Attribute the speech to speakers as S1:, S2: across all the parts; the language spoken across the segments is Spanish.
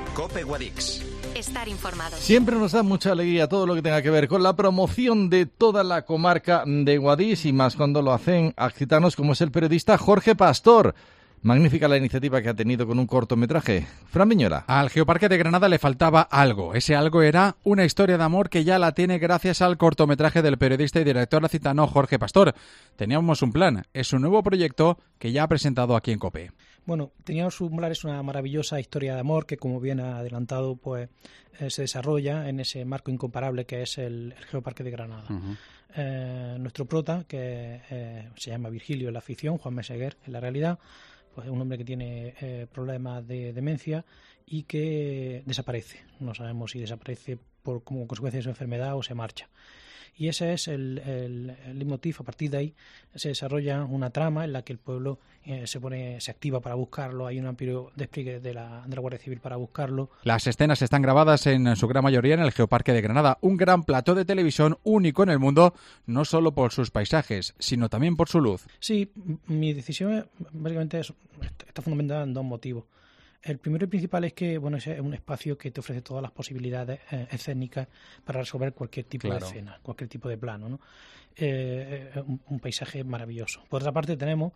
S1: COPE Guadix.
S2: Estar informado.
S3: Siempre nos da mucha alegría todo lo que tenga que ver con la promoción de toda la comarca de Guadix y más cuando lo hacen gitanos como es el periodista Jorge Pastor. Magnífica la iniciativa que ha tenido con un cortometraje. Fran Viñola.
S4: Al Geoparque de Granada le faltaba algo. Ese algo era una historia de amor que ya la tiene gracias al cortometraje del periodista y director gitano Jorge Pastor. Teníamos un plan. Es un nuevo proyecto que ya ha presentado aquí en COPE.
S5: Bueno, Teníamos un plan es una maravillosa historia de amor que, como bien ha adelantado, pues se desarrolla en ese marco incomparable que es el Geoparque de Granada. Uh-huh. Nuestro prota, que se llama Virgilio en la ficción, Juan Meseguer en la realidad, pues es un hombre que tiene problemas de demencia y que desaparece. No sabemos si desaparece como consecuencia de su enfermedad o se marcha. Y ese es el leitmotiv. A partir de ahí se desarrolla una trama en la que el pueblo se activa para buscarlo. Hay un amplio despliegue de la Guardia Civil para buscarlo.
S4: Las escenas están grabadas en su gran mayoría en el Geoparque de Granada, un gran plató de televisión único en el mundo, no solo por sus paisajes, sino también por su luz.
S5: Sí, mi decisión básicamente está fundamentada en dos motivos. El primero y principal es que es un espacio que te ofrece todas las posibilidades escénicas para resolver cualquier tipo de escena, cualquier tipo de plano, ¿no? Un paisaje maravilloso. Por otra parte tenemos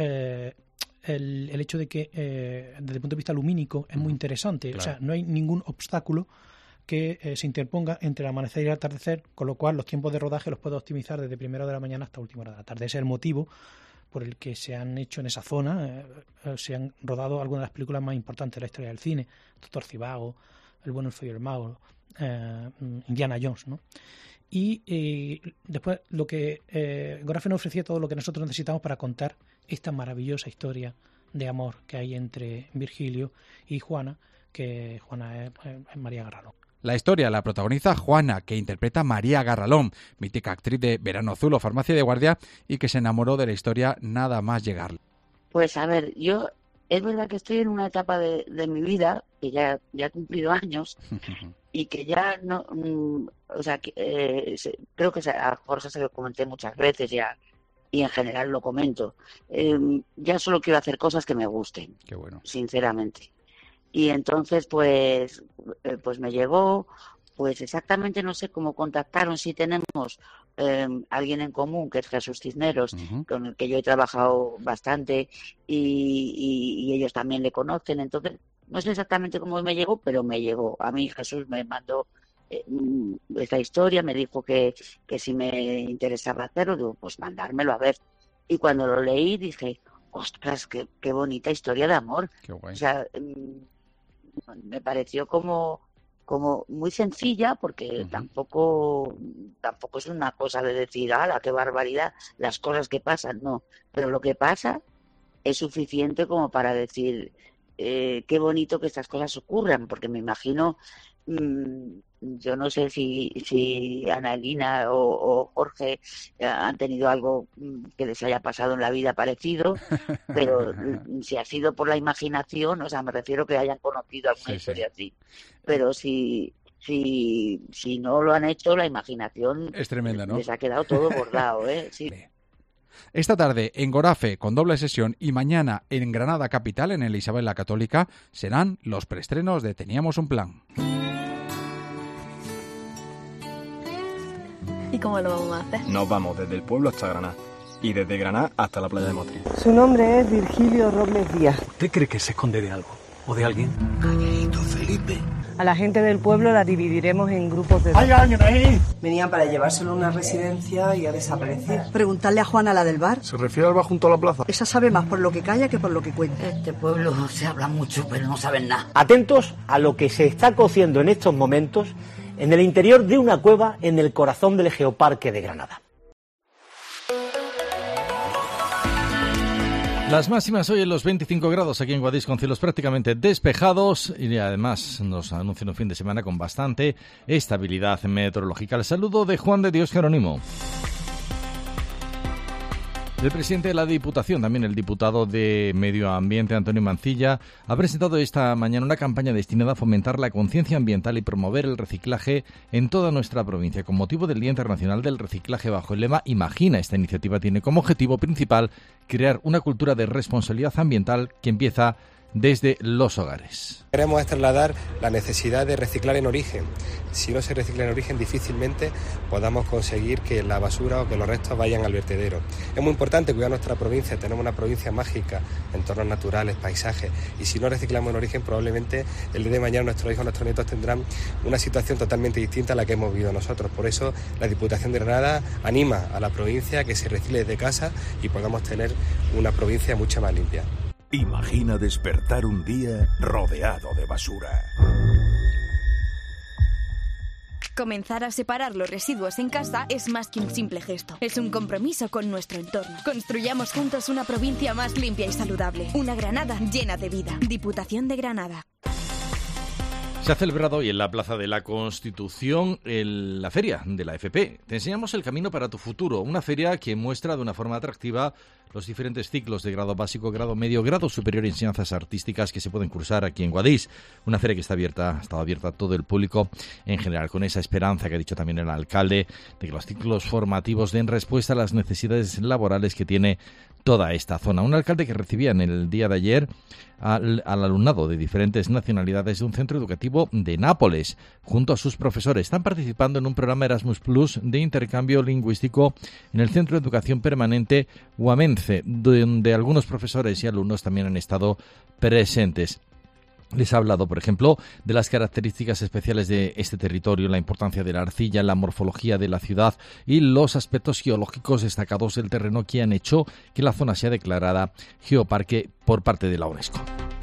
S5: el hecho de que desde el punto de vista lumínico es muy interesante. Claro. O sea, no hay ningún obstáculo que se interponga entre el amanecer y el atardecer, con lo cual los tiempos de rodaje los puedo optimizar desde primera hora de la mañana hasta última hora de la tarde. Ese es el motivo por el que se han hecho en esa zona, se han rodado algunas de las películas más importantes de la historia del cine, Doctor Zivago, El bueno, el feo y el mago, Indiana Jones, ¿no? Y después lo que Gorafe nos ofrecía todo lo que nosotros necesitamos para contar esta maravillosa historia de amor que hay entre Virgilio y Juana, que Juana es María Garralón.
S4: La historia la protagoniza Juana, que interpreta a María Garralón, mítica actriz de Verano Azul o Farmacia de Guardia, y que se enamoró de la historia nada más llegar.
S6: Pues a ver, yo es verdad que estoy en una etapa de mi vida que ya he cumplido años y que ya no, o sea, creo que a Jorge se lo comenté muchas veces ya y en general lo comento. Ya solo quiero hacer cosas que me gusten.
S4: Qué bueno.
S6: Sinceramente. Y entonces, pues me llegó, pues exactamente no sé cómo contactaron, si tenemos alguien en común, que es Jesús Cisneros, uh-huh, con el que yo he trabajado bastante y ellos también le conocen. Entonces, no sé exactamente cómo me llegó, pero me llegó. A mí Jesús me mandó esta historia, me dijo que si me interesaba hacerlo, digo, pues mandármelo a ver. Y cuando lo leí dije, ostras, qué bonita historia de amor.
S4: Qué guay.
S6: O sea, me pareció como muy sencilla, porque uh-huh, tampoco es una cosa de decir, ¡hala, qué barbaridad! Las cosas que pasan, no. Pero lo que pasa es suficiente como para decir, qué bonito que estas cosas ocurran, porque me imagino, yo no sé si Ana Elina o Jorge han tenido algo que les haya pasado en la vida parecido, pero si ha sido por la imaginación, o sea, me refiero que hayan conocido alguna historia así. Pero si no lo han hecho, la imaginación
S4: es tremenda, ¿no?
S6: Les ha quedado todo bordado, ¿eh? Sí.
S4: Esta tarde en Gorafe con doble sesión y mañana en Granada Capital, en el Isabel la Católica, serán los preestrenos de Teníamos un plan.
S2: ¿Y cómo lo vamos a hacer?
S7: Nos vamos desde el pueblo hasta Granada y desde Granada hasta la playa de Motril.
S8: Su nombre es Virgilio Robles Díaz.
S9: ¿Usted cree que se esconde de algo o de alguien?
S10: Calladito, Felipe.
S8: A la gente del pueblo la dividiremos en grupos de...
S10: ¡Hay alguien ahí!
S11: Venían para llevárselo a una residencia y a desaparecer.
S12: Preguntarle a Juana, la del bar.
S9: ¿Se refiere al bar junto a la plaza?
S12: Esa sabe más por lo que calla que por lo que cuenta.
S13: Este pueblo se habla mucho, pero no saben nada.
S14: Atentos a lo que se está cociendo en estos momentos en el interior de una cueva en el corazón del Geoparque de Granada.
S3: Las máximas hoy en los 25 grados aquí en Guadix, con cielos prácticamente despejados, y además nos anuncian un fin de semana con bastante estabilidad meteorológica. El saludo de Juan de Dios Jerónimo. El presidente de la Diputación, también el diputado de Medio Ambiente, Antonio Mancilla, ha presentado esta mañana una campaña destinada a fomentar la conciencia ambiental y promover el reciclaje en toda nuestra provincia, con motivo del Día Internacional del Reciclaje bajo el lema Imagina. Esta iniciativa tiene como objetivo principal crear una cultura de responsabilidad ambiental que empieza desde los hogares.
S1: Queremos trasladar la necesidad de reciclar en origen. Si no se recicla en origen, difícilmente podamos conseguir que la basura o que los restos vayan al vertedero. Es muy importante cuidar nuestra provincia. Tenemos una provincia mágica, entornos naturales, paisajes, y si no reciclamos en origen, probablemente el día de mañana nuestros hijos, nuestros nietos tendrán una situación totalmente distinta a la que hemos vivido nosotros. Por eso la Diputación de Granada anima a la provincia a que se recicle desde casa y podamos tener una provincia mucho más limpia.
S10: Imagina despertar un día rodeado de basura.
S15: Comenzar a separar los residuos en casa es más que un simple gesto. Es un compromiso con nuestro entorno. Construyamos juntos una provincia más limpia y saludable. Una Granada llena de vida. Diputación de Granada.
S3: Se ha celebrado hoy en la Plaza de la Constitución la feria de la FP. Te enseñamos el camino para tu futuro, una feria que muestra de una forma atractiva los diferentes ciclos de grado básico, grado medio, grado superior y enseñanzas artísticas que se pueden cursar aquí en Guadix. Una feria que ha estado abierta a todo el público en general, con esa esperanza que ha dicho también el alcalde de que los ciclos formativos den respuesta a las necesidades laborales que tiene toda esta zona. Un alcalde que recibía en el día de ayer al alumnado de diferentes nacionalidades de un centro educativo de Nápoles, junto a sus profesores. Están participando en un programa Erasmus Plus de intercambio lingüístico en el Centro de Educación Permanente Huamense, donde algunos profesores y alumnos también han estado presentes. Les ha hablado, por ejemplo, de las características especiales de este territorio, la importancia de la arcilla, la morfología de la ciudad y los aspectos geológicos destacados del terreno que han hecho que la zona sea declarada geoparque por parte de la UNESCO.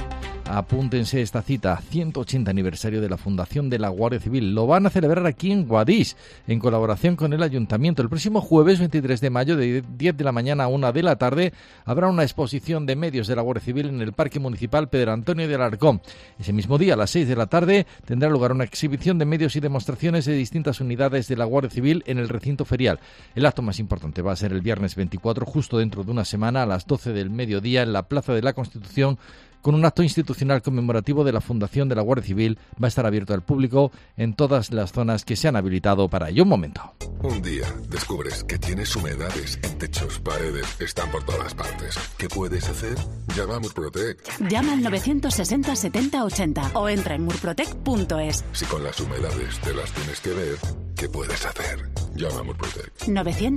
S3: Apúntense esta cita, 180 aniversario de la fundación de la Guardia Civil. Lo van a celebrar aquí en Guadix, en colaboración con el Ayuntamiento. El próximo jueves 23 de mayo, de 10 de la mañana a 1 de la tarde, habrá una exposición de medios de la Guardia Civil en el Parque Municipal Pedro Antonio de Alarcón. Ese mismo día, a las 6 de la tarde, tendrá lugar una exhibición de medios y demostraciones de distintas unidades de la Guardia Civil en el recinto ferial. El acto más importante va a ser el viernes 24, justo dentro de una semana, a las 12 del mediodía, en la Plaza de la Constitución, con un acto institucional conmemorativo de la Fundación de la Guardia Civil. Va a estar abierto al público en todas las zonas que se han habilitado para ello. Un momento.
S16: Un día descubres que tienes humedades en techos, paredes, están por todas partes. ¿Qué puedes hacer? Llama a Murprotec.
S17: Llama al 960 70 80 o entra en murprotec.es.
S16: Si con las humedades te las tienes que ver, ¿qué puedes hacer? Llama a Murprotec.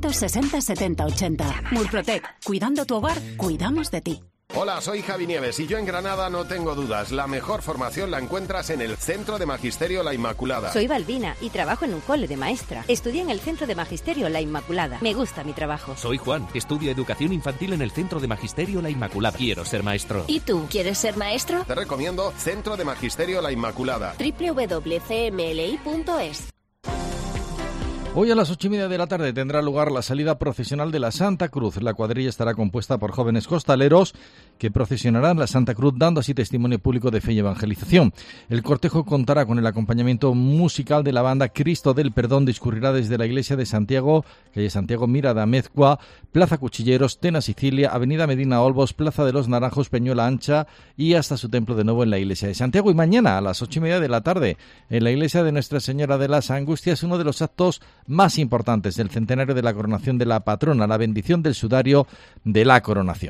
S17: 960 70 80. Murprotec. Cuidando tu hogar, cuidamos de ti.
S18: Hola, soy Javi Nieves y yo en Granada no tengo dudas. La mejor formación la encuentras en el Centro de Magisterio La Inmaculada.
S19: Soy Balbina y trabajo en un cole de maestra. Estudié en el Centro de Magisterio La Inmaculada. Me gusta mi trabajo.
S20: Soy Juan. Estudio Educación Infantil en el Centro de Magisterio La Inmaculada. Quiero ser maestro.
S19: ¿Y tú, quieres ser maestro?
S18: Te recomiendo Centro de Magisterio La Inmaculada.
S19: www.cmli.es.
S3: Hoy a las 8:30 de la tarde tendrá lugar la salida procesional de la Santa Cruz. La cuadrilla estará compuesta por jóvenes costaleros que procesionarán la Santa Cruz, dando así testimonio público de fe y evangelización. El cortejo contará con el acompañamiento musical de la banda Cristo del Perdón. Discurrirá desde la iglesia de Santiago, calle Santiago Mira de Amezcua, Plaza Cuchilleros, Tena Sicilia, Avenida Medina Olmos, Plaza de los Naranjos, Peñuela Ancha y hasta su templo de nuevo en la iglesia de Santiago. Y mañana a las 8:30 de la tarde en la iglesia de Nuestra Señora de las Angustias, uno de los actos más importantes del centenario de la coronación de la patrona, la bendición del sudario de la coronación.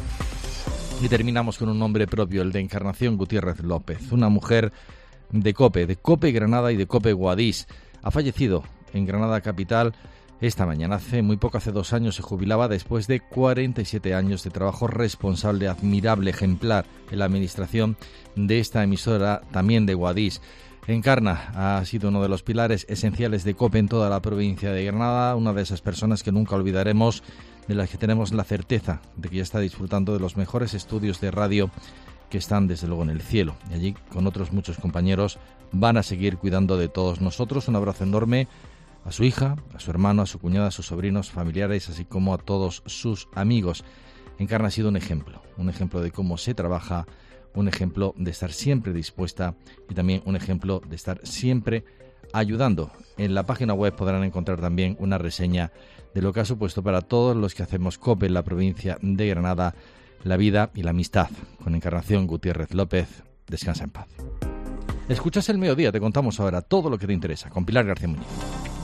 S3: Y terminamos con un nombre propio, el de Encarnación Gutiérrez López, una mujer de COPE Granada y de COPE Guadix. Ha fallecido en Granada capital esta mañana. Hace muy poco, hace 2 años, se jubilaba después de 47 años de trabajo responsable, admirable, ejemplar en la administración de esta emisora, también de Guadix. Encarna ha sido uno de los pilares esenciales de COPE en toda la provincia de Granada, una de esas personas que nunca olvidaremos, de las que tenemos la certeza de que ya está disfrutando de los mejores estudios de radio que están desde luego en el cielo. Y allí, con otros muchos compañeros, van a seguir cuidando de todos nosotros. Un abrazo enorme a su hija, a su hermano, a su cuñada, a sus sobrinos, familiares, así como a todos sus amigos. Encarna ha sido un ejemplo de cómo se trabaja, un ejemplo de estar siempre dispuesta y también un ejemplo de estar siempre ayudando. En la página web podrán encontrar también una reseña de lo que ha supuesto para todos los que hacemos COPE en la provincia de Granada la vida y la amistad. Con Encarnación Gutiérrez López, descansa en paz. Escuchas El Mediodía, te contamos ahora todo lo que te interesa, con Pilar García Muñiz.